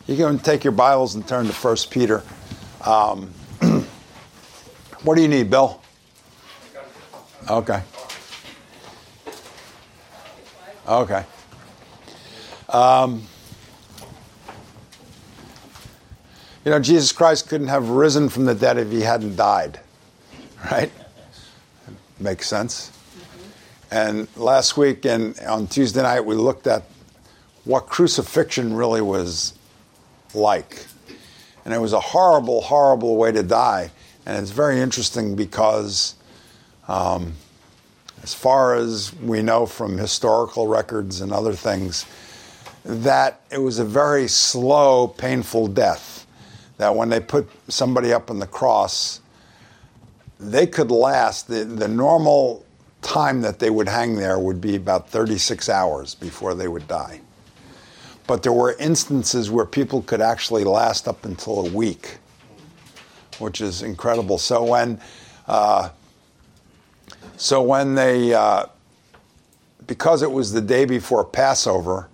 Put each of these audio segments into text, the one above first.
You can take your Bibles and turn to 1 Peter. What do you need, Bill? Okay. Okay. Jesus Christ couldn't have risen from the dead if he hadn't died. Right? Makes sense. And last week and on Tuesday night, we looked at what crucifixion really was like. And it was a horrible, horrible way to die. And it's very interesting because as far as we know from historical records and other things, that it was a very slow, painful death. That when they put somebody up on the cross, they could last, the normal time that they would hang there would be about 36 hours before they would die. But there were instances where people could actually last up until a week, which is incredible. So when they, because it was the day before Passover,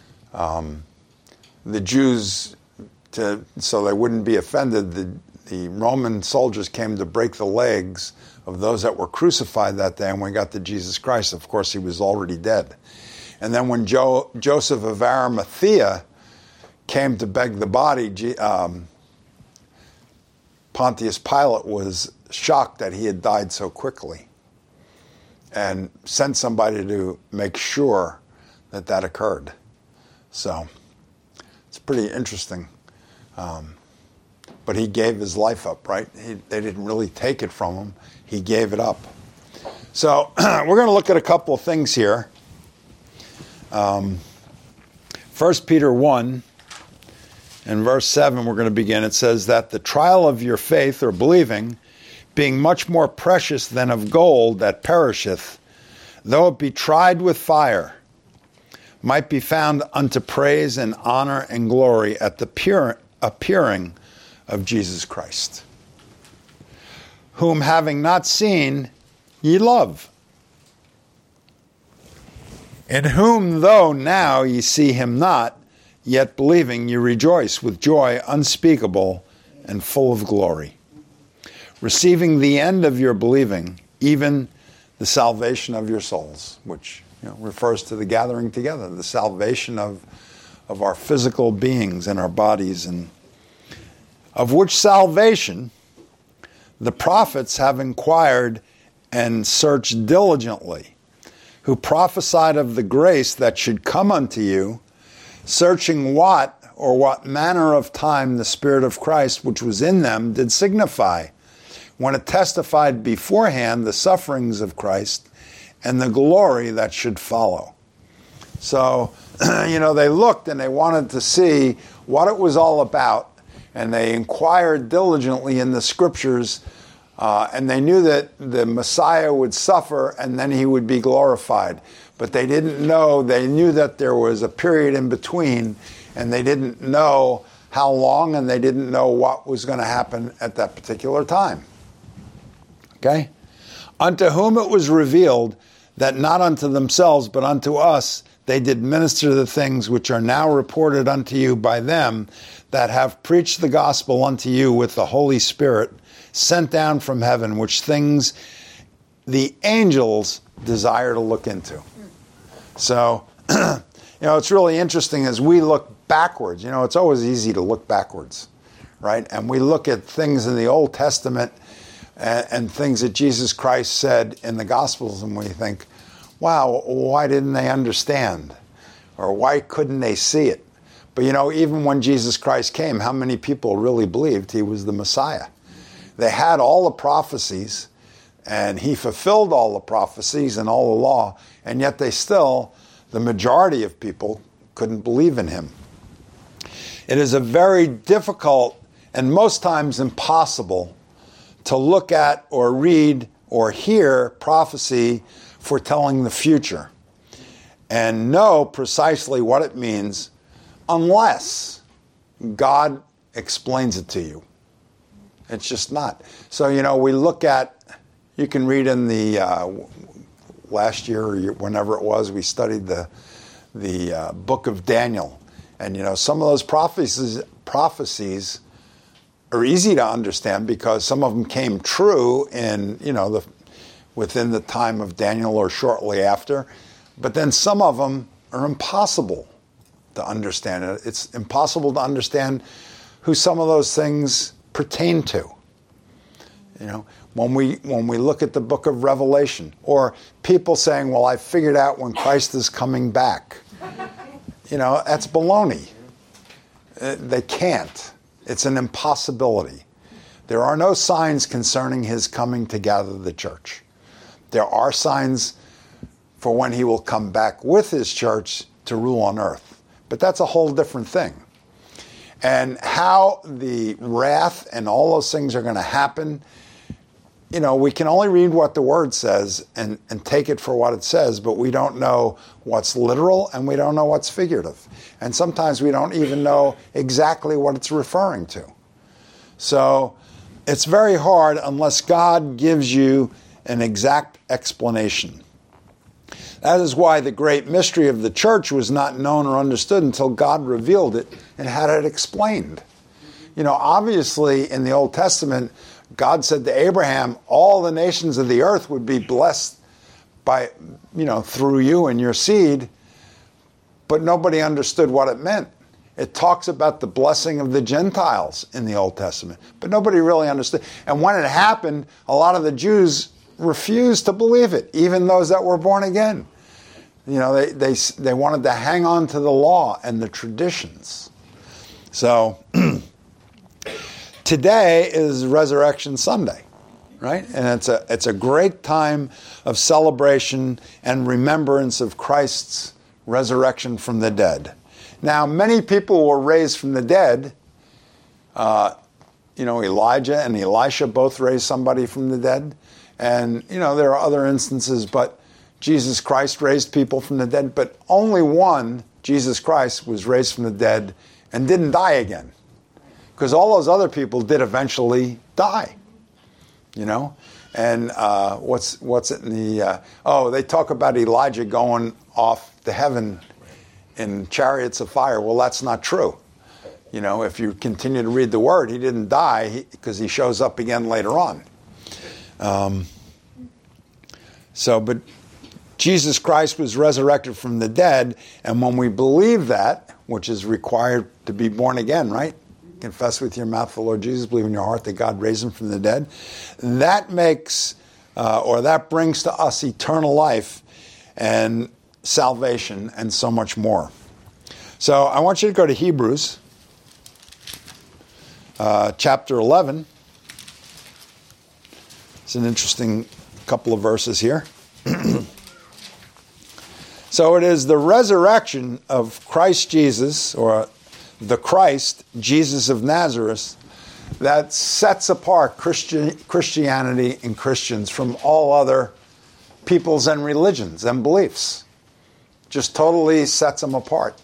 the Jews, so they wouldn't be offended, the Roman soldiers came to break the legs of those that were crucified that day, and when we got to Jesus Christ, of course, he was already dead. And then when Joseph of Arimathea came to beg the body, Pontius Pilate was shocked that he had died so quickly and sent somebody to make sure that that occurred. So it's pretty interesting. But he gave his life up, right? They didn't really take it from him. He gave it up. So we're going to look at a couple of things here. 1 Peter 1 and verse 7, we're going to begin. It says that the trial of your faith, or believing, being much more precious than of gold that perisheth, though it be tried with fire, might be found unto praise and honor and glory at the appearing of Jesus Christ, whom having not seen, ye love, in whom though now ye see him not, yet believing ye rejoice with joy unspeakable and full of glory, receiving the end of your believing, even the salvation of your souls, which refers to the gathering together, the salvation of our physical beings and our bodies, and of which salvation the prophets have inquired and searched diligently, who prophesied of the grace that should come unto you, searching what manner of time the Spirit of Christ which was in them did signify, when it testified beforehand the sufferings of Christ and the glory that should follow. So, they looked and they wanted to see what it was all about, and they inquired diligently in the Scriptures, and they knew that the Messiah would suffer and then he would be glorified. But they didn't know, they knew that there was a period in between, and they didn't know how long, and they didn't know what was going to happen at that particular time. Okay? Unto whom it was revealed that not unto themselves, but unto us, they did minister the things which are now reported unto you by them that have preached the gospel unto you with the Holy Spirit, sent down from heaven, which things the angels desire to look into. So, it's really interesting as we look backwards. It's always easy to look backwards, right? And we look at things in the Old Testament and things that Jesus Christ said in the Gospels, and we think, wow, why didn't they understand? Or why couldn't they see it? But even when Jesus Christ came, how many people really believed he was the Messiah? They had all the prophecies, and he fulfilled all the prophecies and all the law, and yet the majority of people couldn't believe in him. It is a very difficult and most times impossible to look at or read or hear prophecy foretelling the future and know precisely what it means unless God explains it to you. It's just not. So, we look at, you can read in the last year or whenever it was, we studied the book of Daniel. And, some of those prophecies are easy to understand because some of them came true in, within the time of Daniel or shortly after. But then some of them are impossible to understand. It's impossible to understand who some of those things pertain to. When we look at the book of Revelation, or people saying, well, I figured out when Christ is coming back. That's baloney. They can't. It's an impossibility. There are no signs concerning his coming to gather the church. There are signs for when he will come back with his church to rule on earth. But that's a whole different thing. And how the wrath and all those things are going to happen, we can only read what the Word says and take it for what it says, but we don't know what's literal and we don't know what's figurative. And sometimes we don't even know exactly what it's referring to. So it's very hard unless God gives you an exact explanation. That is why the great mystery of the church was not known or understood until God revealed it and had it explained. Obviously in the Old Testament, God said to Abraham, all the nations of the earth would be blessed by, through you and your seed, but nobody understood what it meant. It talks about the blessing of the Gentiles in the Old Testament, but nobody really understood. And when it happened, a lot of the Jews refused to believe it, even those that were born again. They wanted to hang on to the law and the traditions. So today is Resurrection Sunday, right? And it's a great time of celebration and remembrance of Christ's resurrection from the dead. Now, many people were raised from the dead. Elijah and Elisha both raised somebody from the dead. And, there are other instances, but Jesus Christ raised people from the dead. But only one, Jesus Christ, was raised from the dead and didn't die again. Because all those other people did eventually die. And what's it in the... they talk about Elijah going off to heaven in chariots of fire. Well, that's not true. If you continue to read the Word, he didn't die because he shows up again later on. But Jesus Christ was resurrected from the dead, and when we believe that, which is required to be born again, right? Confess with your mouth the Lord Jesus, believe in your heart that God raised him from the dead. That makes, that brings to us eternal life and salvation and so much more. So I want you to go to Hebrews chapter 11. It's an interesting couple of verses here. So it is the resurrection of Christ Jesus, or the Christ, Jesus of Nazareth, that sets apart Christianity and Christians from all other peoples and religions and beliefs. Just totally sets them apart.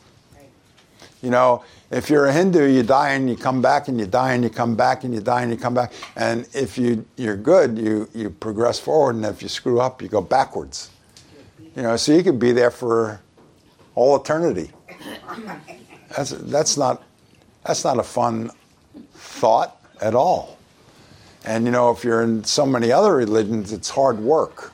If you're a Hindu, you die and you come back, and you die and you come back, and you die and you come back. And if you're good, you progress forward, and if you screw up, you go backwards. So you could be there for all eternity. That's not a fun thought at all. And if you're in so many other religions, it's hard work.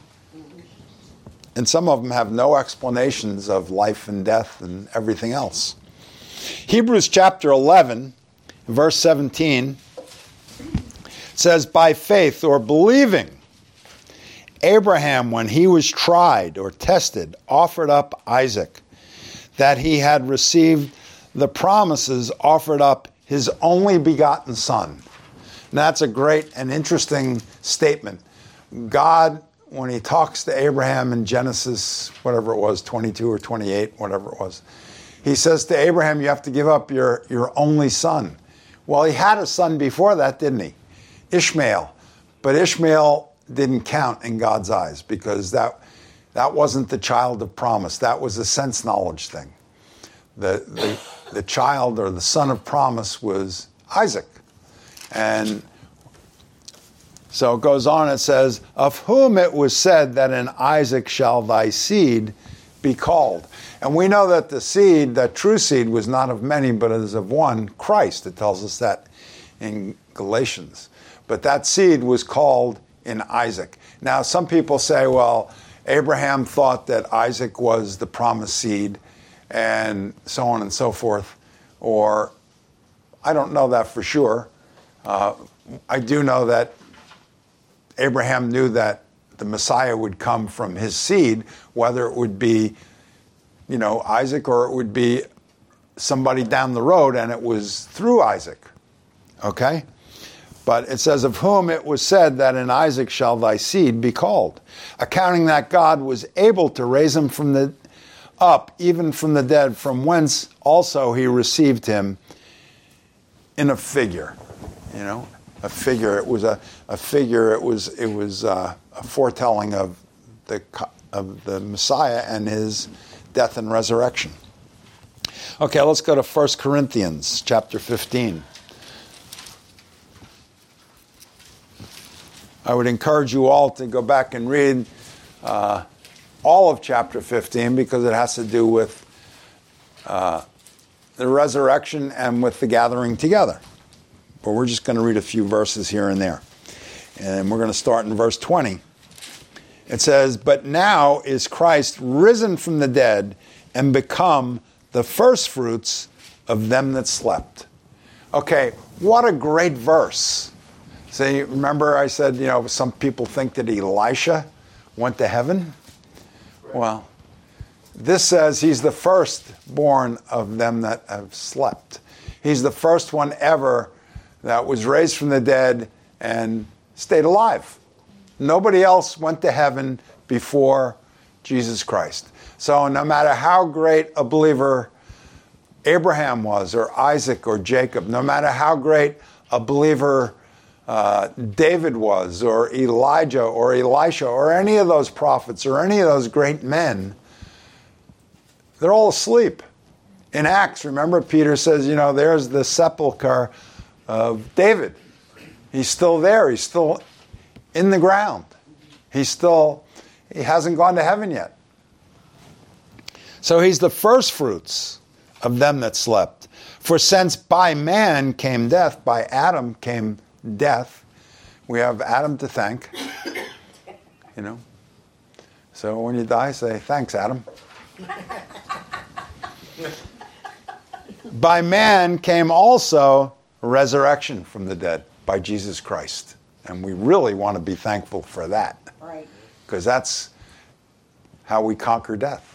And some of them have no explanations of life and death and everything else. Hebrews chapter 11, verse 17, says, by faith or believing, Abraham, when he was tried or tested, offered up Isaac, that he had received the promises, offered up his only begotten son. And that's a great and interesting statement. God, when he talks to Abraham in Genesis, whatever it was, 22 or 28, whatever it was, he says to Abraham, you have to give up your only son. Well, he had a son before that, didn't he? Ishmael. But Ishmael didn't count in God's eyes because that wasn't the child of promise. That was a sense knowledge thing. The child or the son of promise was Isaac. And so it goes on, it says, of whom it was said that in Isaac shall thy seed be called. And we know that the seed, that true seed, was not of many, but is of one, Christ. It tells us that in Galatians. But that seed was called in Isaac. Now, some people say, well, Abraham thought that Isaac was the promised seed, and so on and so forth. Or, I don't know that for sure. I do know that Abraham knew that the Messiah would come from his seed, whether it would be, Isaac, or it would be somebody down the road, and it was through Isaac. Okay? But it says, of whom it was said that in Isaac shall thy seed be called, accounting that God was able to raise him up, even from the dead, from whence also he received him in a figure. A figure. It was a figure. It was a foretelling of the Messiah and his death and resurrection. Okay, let's go to 1 Corinthians chapter 15. I would encourage you all to go back and read all of chapter 15 because it has to do with the resurrection and with the gathering together. But we're just going to read a few verses here and there. And we're going to start in verse 20. It says, but now is Christ risen from the dead and become the firstfruits of them that slept. Okay, what a great verse. See, remember I said, some people think that Elisha went to heaven? Well, this says he's the firstborn of them that have slept. He's the first one ever that was raised from the dead and stayed alive. Nobody else went to heaven before Jesus Christ. So no matter how great a believer Abraham was, or Isaac, or Jacob, no matter how great a believer David was, or Elijah, or Elisha, or any of those prophets, or any of those great men, they're all asleep. In Acts, remember, Peter says, there's the sepulcher of David. He's still there. He's still in the ground. He hasn't gone to heaven yet. So he's the firstfruits of them that slept. For since by man came death, by Adam came death, we have Adam to thank. So when you die, say, thanks, Adam. By man came also resurrection from the dead, by Jesus Christ. And we really want to be thankful for that. Right. Because that's how we conquer death.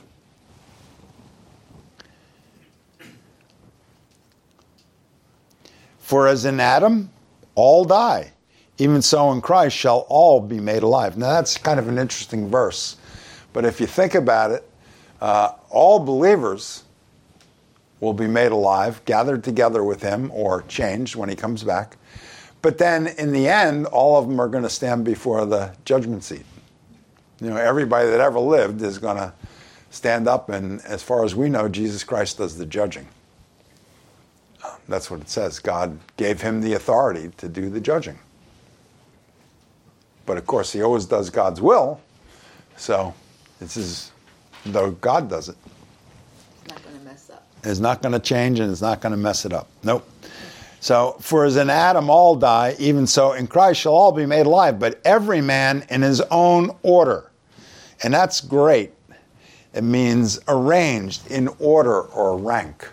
For as in Adam, all die. Even so in Christ shall all be made alive. Now that's kind of an interesting verse. But if you think about it, all believers will be made alive, gathered together with him, or changed when he comes back. But then in the end, all of them are going to stand before the judgment seat. Everybody that ever lived is going to stand up, and as far as we know, Jesus Christ does the judging. That's what it says. God gave him the authority to do the judging. But of course, he always does God's will. So this is, though God does it. It's not going to mess up. It's not going to change, and it's not going to mess it up. Nope. So, for as in Adam all die, even so in Christ shall all be made alive, but every man in his own order. And that's great. It means arranged in order or rank.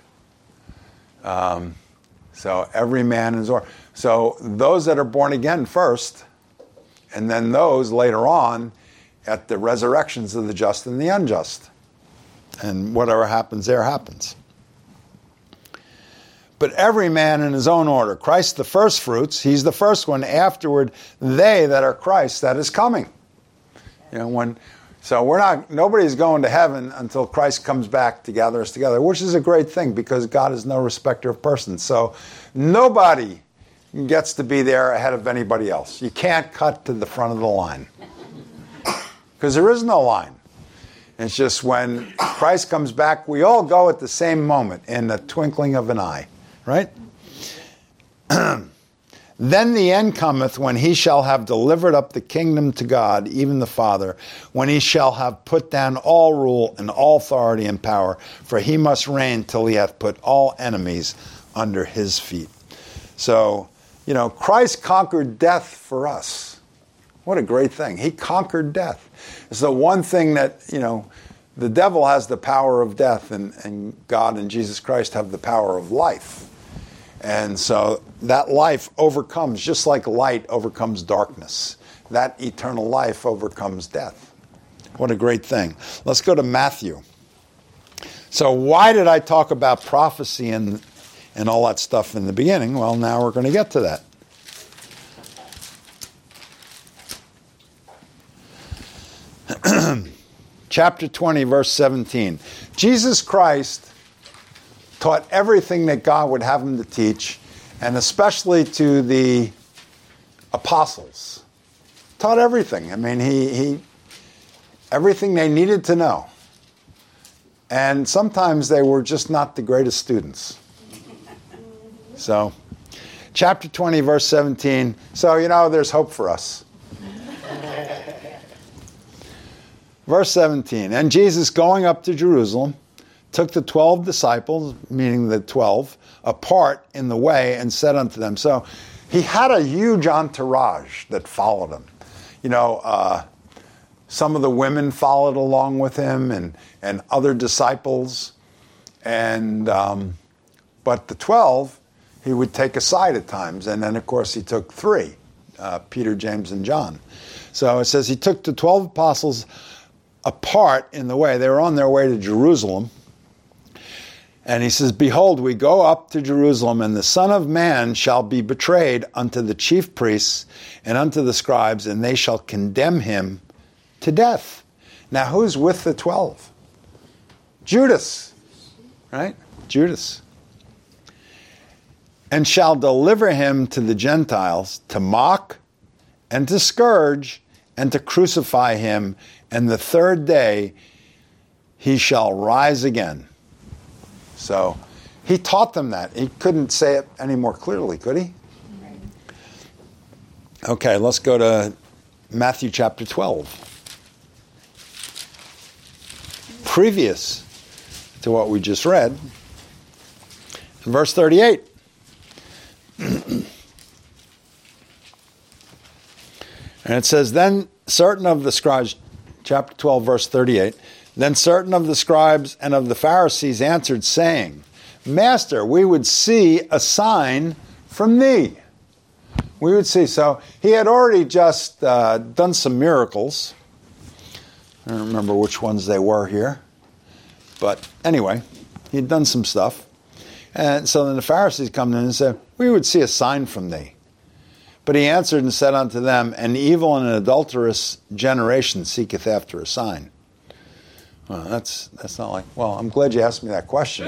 So every man in his order. So those that are born again first, and then those later on at the resurrections of the just and the unjust. And whatever happens there happens. But every man in his own order. Christ the first fruits, he's the first one. Afterward, they that are Christ, that is coming. So nobody's going to heaven until Christ comes back to gather us together, which is a great thing because God is no respecter of persons. So nobody gets to be there ahead of anybody else. You can't cut to the front of the line because there is no line. It's just when Christ comes back, we all go at the same moment in the twinkling of an eye, right? Then the end cometh, when he shall have delivered up the kingdom to God, even the Father, when he shall have put down all rule and all authority and power, for he must reign till he hath put all enemies under his feet. So, Christ conquered death for us. What a great thing. He conquered death. It's the one thing that, the devil has the power of death, and God and Jesus Christ have the power of life. And so that life overcomes, just like light overcomes darkness. That eternal life overcomes death. What a great thing. Let's go to Matthew. So why did I talk about prophecy and all that stuff in the beginning? Well, now we're going to get to that. Chapter 20, verse 17. Jesus Christ taught everything that God would have him to teach, and especially to the apostles. Taught everything. I mean, he everything they needed to know. And sometimes they were just not the greatest students. So, chapter 20, verse 17. So, there's hope for us. Verse 17, and Jesus, going up to Jerusalem, took the 12 disciples, meaning the 12, apart in the way and said unto them. So he had a huge entourage that followed him. Some of the women followed along with him and other disciples. But the 12, he would take aside at times. And then, of course, he took 3, Peter, James, and John. So it says he took the 12 apostles apart in the way. They were on their way to Jerusalem. And he says, behold, we go up to Jerusalem, and the Son of Man shall be betrayed unto the chief priests and unto the scribes, and they shall condemn him to death. Now, who's with the 12? Judas, right? Judas. And shall deliver him to the Gentiles to mock and to scourge and to crucify him, and the third day he shall rise again. So he taught them that. He couldn't say it any more clearly, could he? Okay, let's go to Matthew chapter 12. Previous to what we just read, verse 38. And it says, then certain of the scribes, chapter 12, verse 38, then certain of the scribes and of the Pharisees answered, saying, Master, we would see a sign from thee. We would see. So he had already just done some miracles. I don't remember which ones they were here. But anyway, he had done some stuff. And so then the Pharisees come in and said, we would see a sign from thee. But he answered and said unto them, an evil and an adulterous generation seeketh after a sign. Well, that's not like, well, I'm glad you asked me that question.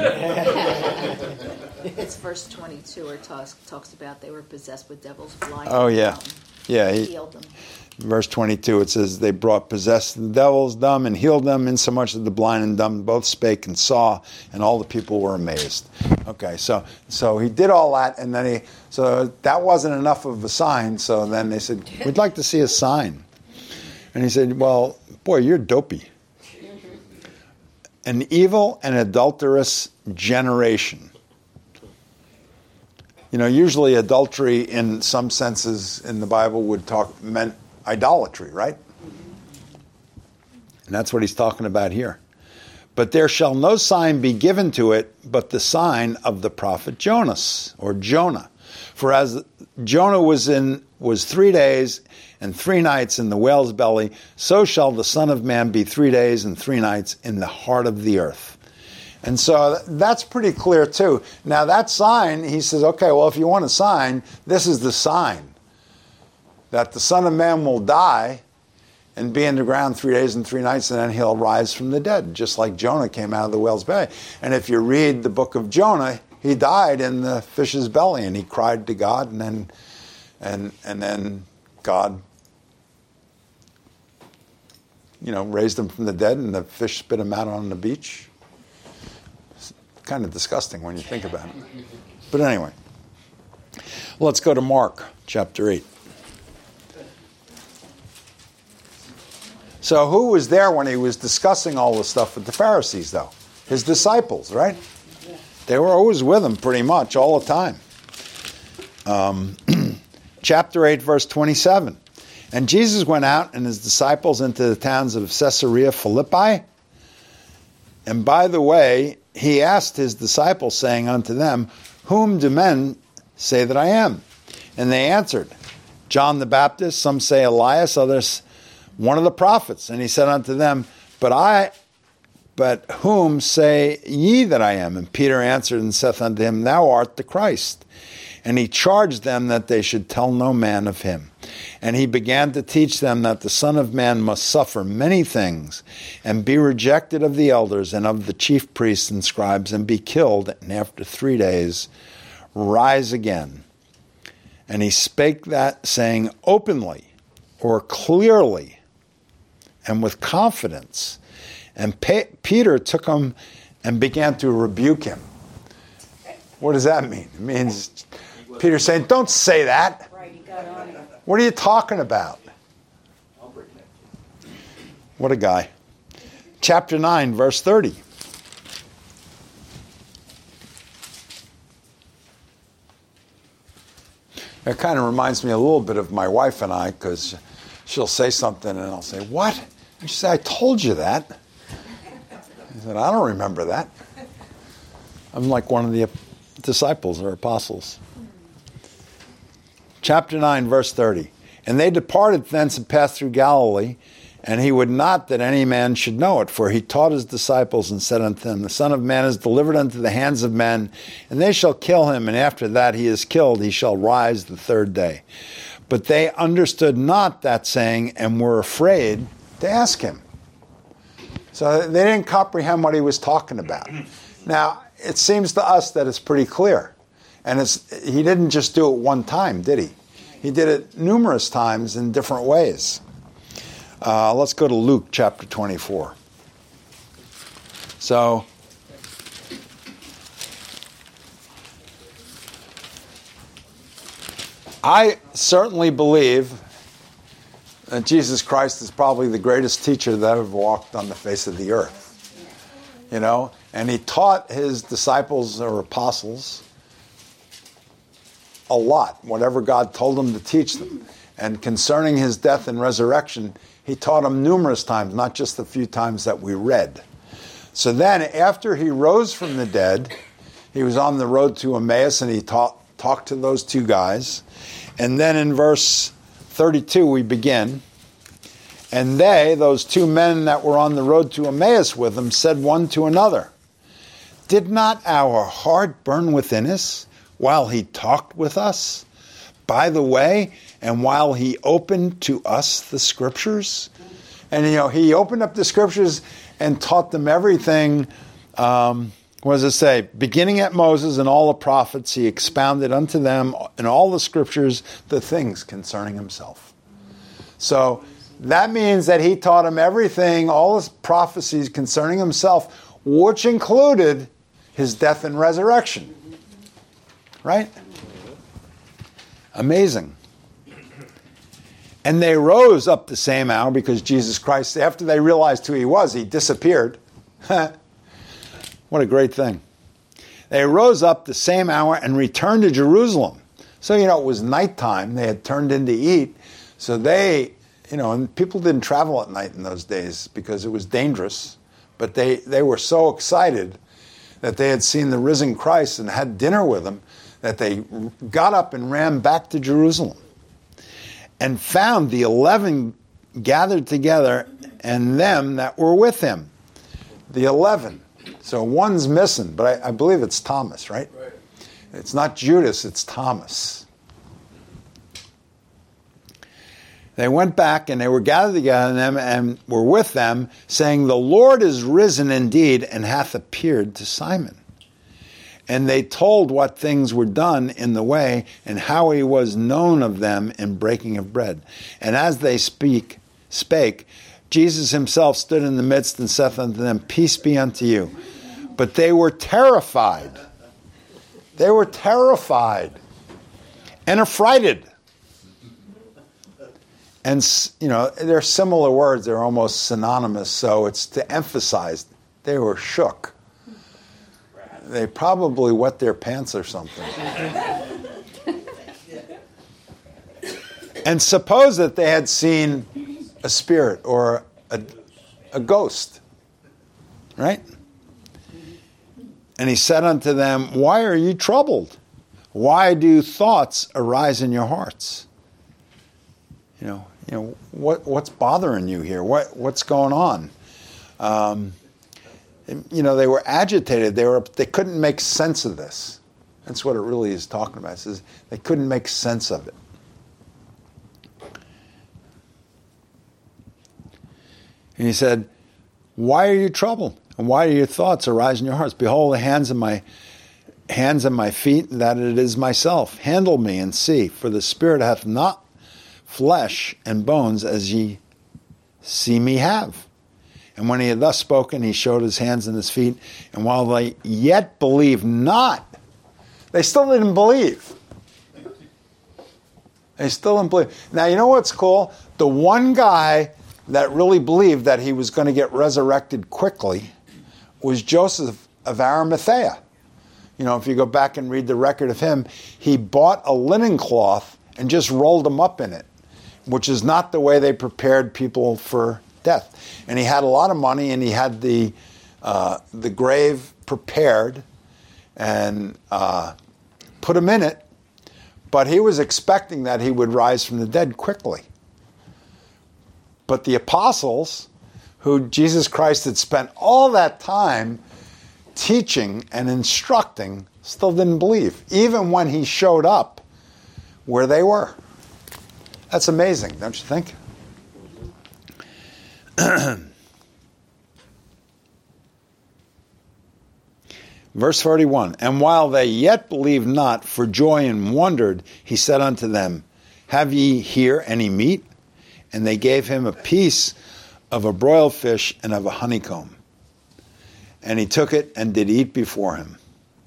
It's verse 22 where it talks about they were possessed with devils, blind. Oh, yeah. Yeah. He healed them. Verse 22, it says, they brought possessed the devils, dumb, and healed them, insomuch that the blind and dumb both spake and saw, and all the people were amazed. Okay, so he did all that, and then so that wasn't enough of a sign, so then they said, we'd like to see a sign. And he said, well, boy, you're dopey. An evil and adulterous generation. Usually adultery in some senses in the Bible meant idolatry, right? And that's what he's talking about here. But there shall no sign be given to it but the sign of the prophet Jonas, or Jonah. For as Jonah was 3 days and 3 nights in the whale's belly, so shall the Son of Man be 3 days and 3 nights in the heart of the earth. And so that's pretty clear too. Now that sign, he says, okay, well, if you want a sign, this is the sign. That the Son of Man will die and be in the ground 3 days and 3 nights, and then he'll rise from the dead, just like Jonah came out of the whale's belly. And if you read the book of Jonah, he died in the fish's belly, and he cried to God, and then God, raised him from the dead, and the fish spit him out on the beach. It's kind of disgusting when you think about it. But anyway. Let's go to Mark chapter 8. So who was there when he was discussing all this stuff with the Pharisees, though? His disciples, right? They were always with him pretty much all the time. Chapter 8, verse 27. And Jesus went out and his disciples into the towns of Caesarea Philippi. And by the way, he asked his disciples, saying unto them, Whom do men say that I am? And they answered, John the Baptist, some say Elias, others one of the prophets. And he said unto them, But whom say ye that I am? And Peter answered and saith unto him, Thou art the Christ. And he charged them that they should tell no man of him. And he began to teach them that the Son of Man must suffer many things, and be rejected of the elders and of the chief priests and scribes, and be killed, and after 3 days rise again. And he spake that, saying openly, or clearly, and with confidence. And Peter took him and began to rebuke him. What does that mean? It means Peter saying, don't say that. What are you talking about? What a guy. Chapter 9, verse 30. It kind of reminds me a little bit of my wife and I, because she'll say something and I'll say, what? And she'll say, I told you that. I said, I don't remember that. I'm like one of the disciples or apostles. Chapter 9, verse 30. And they departed thence and passed through Galilee, and he would not that any man should know it, for he taught his disciples and said unto them, The Son of Man is delivered unto the hands of men, and they shall kill him, and after that he is killed, he shall rise the 3rd day. But they understood not that saying, and were afraid to ask him. So they didn't comprehend what he was talking about. Now, it seems to us that it's pretty clear. And he didn't just do it one time, did he? He did it numerous times in different ways. Let's go to Luke chapter 24. So, I certainly believe that Jesus Christ is probably the greatest teacher that ever walked on the face of the earth. You know, and he taught his disciples or apostles a lot, whatever God told him to teach them. And concerning his death and resurrection, he taught them numerous times, not just the few times that we read. So then, after he rose from the dead, he was on the road to Emmaus, and he talked to those two guys. And then in verse 32, we begin. And they, those two men that were on the road to Emmaus with him, said one to another, Did not our heart burn within us while he talked with us by the way, and while he opened to us the scriptures? And, you know, he opened up the scriptures and taught them everything. What does it say? Beginning at Moses and all the prophets, he expounded unto them in all the scriptures the things concerning himself. So that means that he taught them everything, all his prophecies concerning himself, which included his death and resurrection. Right? Amazing. And they rose up the same hour, because Jesus Christ, after they realized who he was, he disappeared. What a great thing. They rose up the same hour and returned to Jerusalem. So, you know, it was nighttime. They had turned in to eat. So they, you know, and people didn't travel at night in those days because it was dangerous. But they were so excited that they had seen the risen Christ and had dinner with him that they got up and ran back to Jerusalem and found the 11 gathered together and them that were with him. The 11. So one's missing, but I believe it's Thomas, right? Right. It's not Judas, it's Thomas. They went back and they were gathered together and were with them, saying, The Lord is risen indeed and hath appeared to Simon. And they told what things were done in the way, and how he was known of them in breaking of bread. And as they spake, Jesus himself stood in the midst and saith unto them, Peace be unto you. But they were terrified. They were terrified. and affrighted. And, they're similar words. They're almost synonymous. So it's to emphasize they were shook. They probably wet their pants or something. And suppose that they had seen a spirit or a ghost. Right? And he said unto them, why are ye troubled? Why do thoughts arise in your hearts? What's bothering you here? What's going on? They were agitated. They couldn't make sense of this. That's what it really is talking about. It says they couldn't make sense of it. And he said, why are you troubled? And why do your thoughts arise in your hearts? Behold, the hands and my feet, that it is myself. Handle me and see, for the Spirit hath not flesh and bones as ye see me have. And when he had thus spoken, he showed his hands and his feet. And while they yet believed not, they still didn't believe. They still didn't believe. Now, you know what's cool? The one guy that really believed that he was going to get resurrected quickly was Joseph of Arimathea. If you go back and read the record of him, he bought a linen cloth and just rolled them up in it, which is not the way they prepared people for death. And he had a lot of money, and he had the grave prepared and put him in it, but he was expecting that he would rise from the dead quickly. But the apostles, who Jesus Christ had spent all that time teaching and instructing, still didn't believe, even when he showed up where they were. That's amazing, don't you think? Verse 41, and while they yet believed not for joy and wondered, he said unto them, have ye here any meat? And they gave him a piece of a broiled fish and of a honeycomb. And he took it and did eat before him.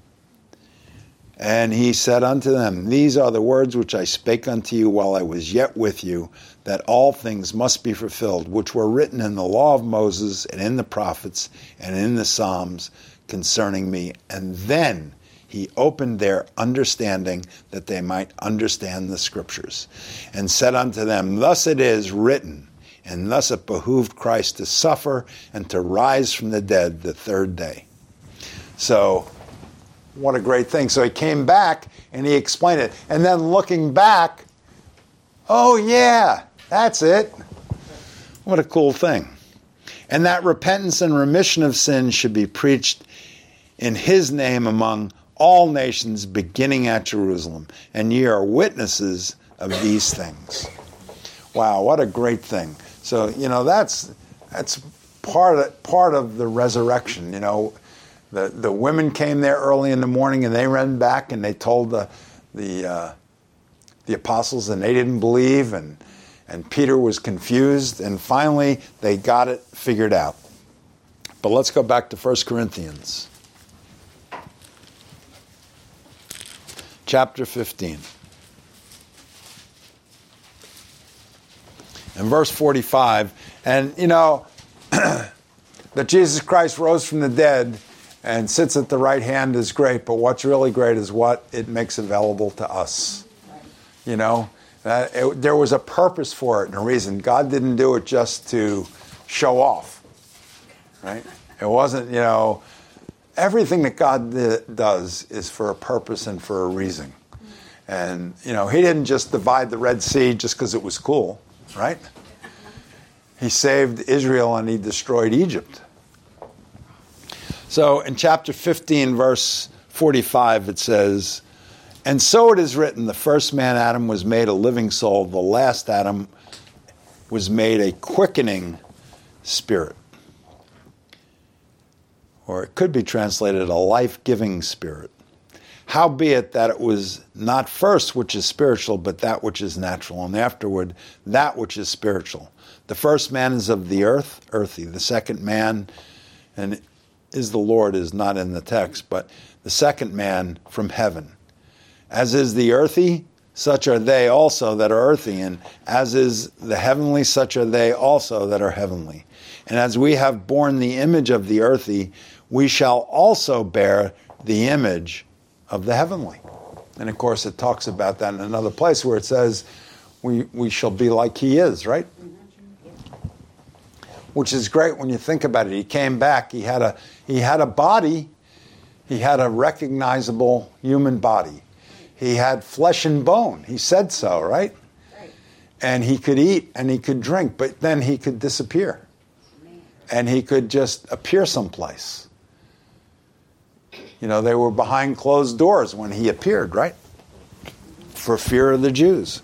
And he said unto them, these are the words which I spake unto you while I was yet with you, that all things must be fulfilled, which were written in the law of Moses and in the prophets and in the Psalms concerning me. And then he opened their understanding that they might understand the Scriptures, and said unto them, thus it is written, and thus it behooved Christ to suffer and to rise from the dead the third day. So, what a great thing. So he came back and he explained it. And then looking back, oh yeah, that's it. What a cool thing. And that repentance and remission of sins should be preached in his name among all nations, beginning at Jerusalem. And ye are witnesses of these things. Wow, what a great thing. So, that's part of the resurrection. The women came there early in the morning, and they ran back and they told the apostles, and they didn't believe, and Peter was confused, and finally they got it figured out. But let's go back to 1 Corinthians. Chapter 15. And verse 45. And, that Jesus Christ rose from the dead and sits at the right hand is great, but what's really great is what it makes available to us. There was a purpose for it and a reason. God didn't do it just to show off, right? It wasn't, everything that God does is for a purpose and for a reason. And, he didn't just divide the Red Sea just because it was cool, right? He saved Israel and he destroyed Egypt. So in chapter 15, verse 45, it says, and so it is written, the first man, Adam, was made a living soul. The last Adam was made a quickening spirit. Or it could be translated a life-giving spirit. Howbeit that it was not first which is spiritual, but that which is natural, and afterward that which is spiritual. The first man is of the earth, earthy. The second man, and is the Lord, is not in the text, but the second man from heaven. As is the earthy, such are they also that are earthy, and as is the heavenly, such are they also that are heavenly. And as we have borne the image of the earthy, we shall also bear the image of the heavenly. And of course, it talks about that in another place where it says, we shall be like he is, right? Which is great when you think about it. He came back, he had a body, he had a recognizable human body. He had flesh and bone. He said so, right? And he could eat and he could drink, but then he could disappear. And he could just appear someplace. You know, they were behind closed doors when he appeared, right? For fear of the Jews.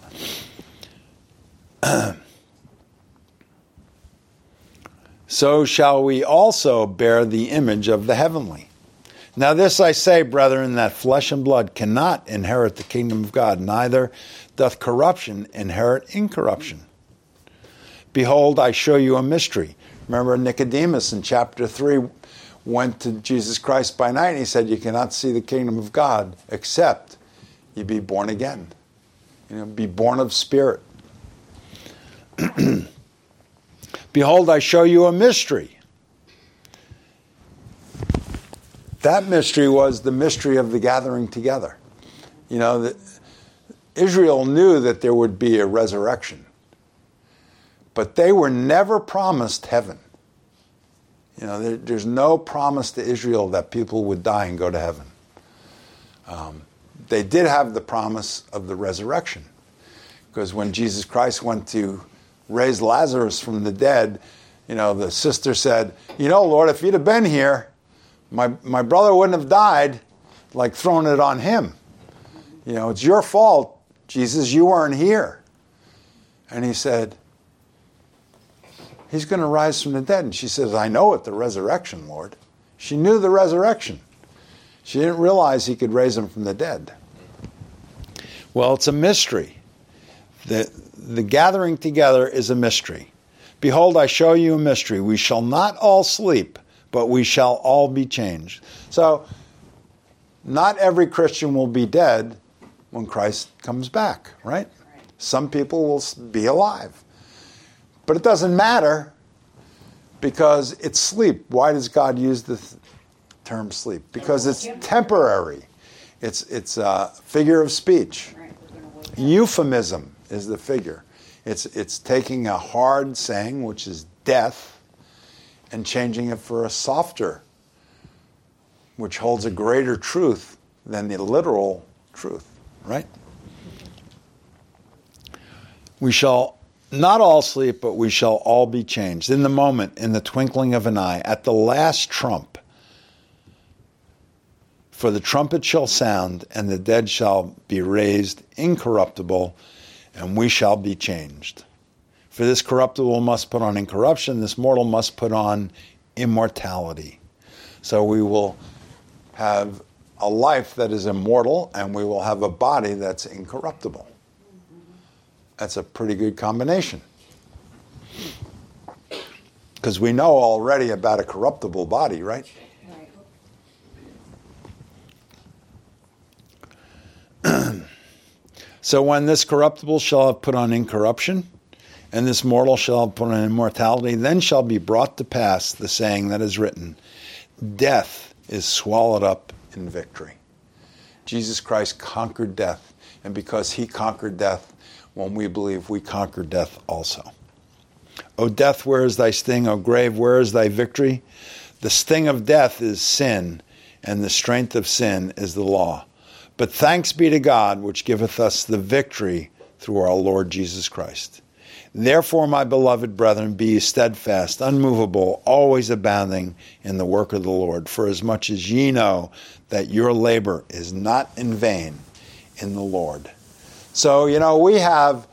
So shall we also bear the image of the heavenly. Now this I say, brethren, that flesh and blood cannot inherit the kingdom of God, neither doth corruption inherit incorruption. Behold, I show you a mystery. Remember Nicodemus in chapter 3 went to Jesus Christ by night and he said, you cannot see the kingdom of God except you be born again. You know, be born of spirit. Behold, I show you a mystery. That mystery was the mystery of the gathering together. You know, Israel knew that there would be a resurrection, but they were never promised heaven. You know, there's no promise to Israel that people would die and go to heaven. They did have the promise of the resurrection, because when Jesus Christ went to raise Lazarus from the dead, you know, the sister said, you know, Lord, if you'd have been here, my brother wouldn't have died, like throwing it on him. You know, it's your fault, Jesus, you weren't here. And he said, he's going to rise from the dead. And she says, I know it, the resurrection, Lord. She knew the resurrection. She didn't realize he could raise him from the dead. Well, it's a mystery. The gathering together is a mystery. Behold, I show you a mystery. We shall not all sleep, but we shall all be changed. So, not every Christian will be dead when Christ comes back, right? Some people will be alive. But it doesn't matter, because it's sleep. Why does God use the term sleep? Because it's temporary. It's a figure of speech. Euphemism is the figure. It's taking a hard saying, which is death, and changing it for a softer, which holds a greater truth than the literal truth, right? We shall not all sleep, but we shall all be changed. In the moment, in the twinkling of an eye, at the last trump. For the trumpet shall sound, and the dead shall be raised incorruptible, and we shall be changed. For this corruptible must put on incorruption, this mortal must put on immortality. So we will have a life that is immortal, and we will have a body that's incorruptible. That's a pretty good combination. Because we know already about a corruptible body, right? So when this corruptible shall have put on incorruption, and this mortal shall have put on immortality, then shall be brought to pass the saying that is written, death is swallowed up in victory. Jesus Christ conquered death, and because he conquered death, when we believe, we conquer death also. O death, where is thy sting? O grave, where is thy victory? The sting of death is sin, and the strength of sin is the law. But thanks be to God, which giveth us the victory through our Lord Jesus Christ. Therefore, my beloved brethren, be ye steadfast, unmovable, always abounding in the work of the Lord, for as much as ye know that your labor is not in vain in the Lord. So, you know, we have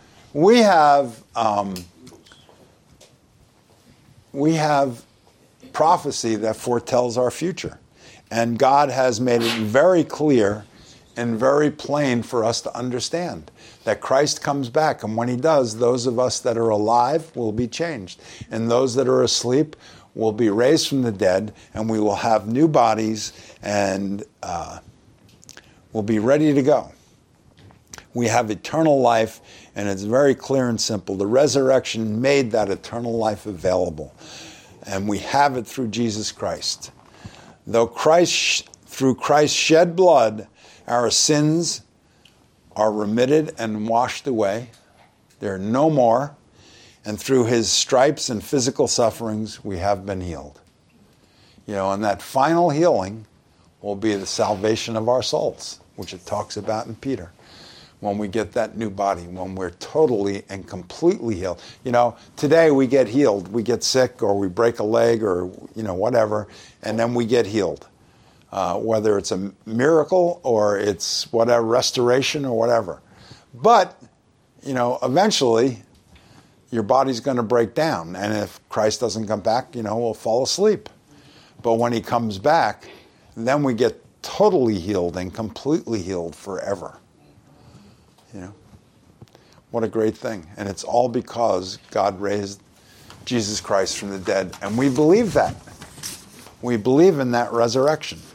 prophecy that foretells our future. And God has made it very clear and very plain for us to understand that Christ comes back. And when he does, those of us that are alive will be changed. And those that are asleep will be raised from the dead, and we will have new bodies, and we'll be ready to go. We have eternal life, and it's very clear and simple. The resurrection made that eternal life available, and we have it through Jesus Christ. Though through Christ's shed blood, our sins are remitted and washed away. They're no more. And through his stripes and physical sufferings, we have been healed. And that final healing will be the salvation of our souls, which it talks about in Peter. When we get that new body, when we're totally and completely healed. Today we get healed. We get sick or we break a leg or, whatever, and then we get healed. Whether it's a miracle or it's whatever, restoration or whatever. But, eventually your body's going to break down. And if Christ doesn't come back, we'll fall asleep. But when he comes back, then we get totally healed and completely healed forever. What a great thing. And it's all because God raised Jesus Christ from the dead. And we believe that. We believe in that resurrection.